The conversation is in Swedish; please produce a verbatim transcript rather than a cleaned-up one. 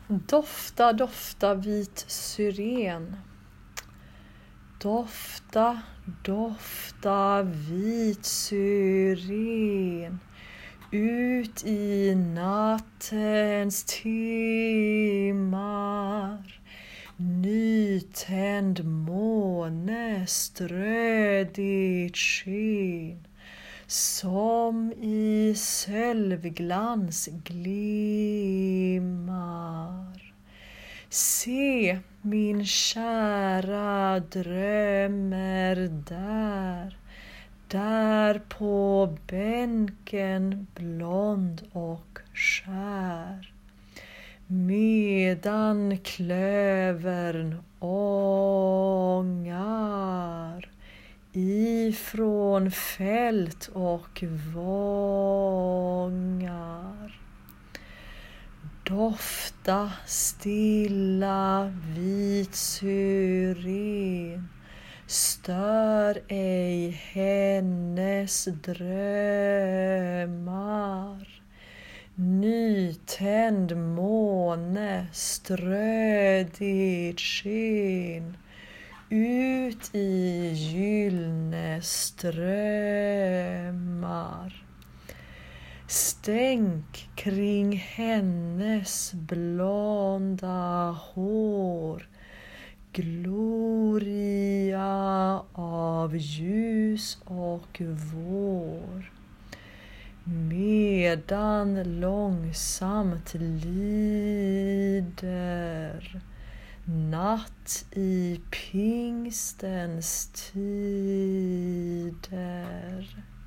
Dofta, dofta vit syren. Dofta, dofta vit syren. Ut i nattens timmar. Nytänd måne strö ditt sken. Som i sölvglans glimmar. Se, min kära drömmer där. Där på bänken blond och skär. Medan klövern ångar. Ifrån fält och vångar. Dofta stilla vit syren. Stör ej hennes drömmar. Nytänd måne strö ditt sken. Ut i gyllne strömmar. Stänk kring hennes blonda hår. Gloria av ljus och vår. Medan långsamt lider natt i pingstens tider.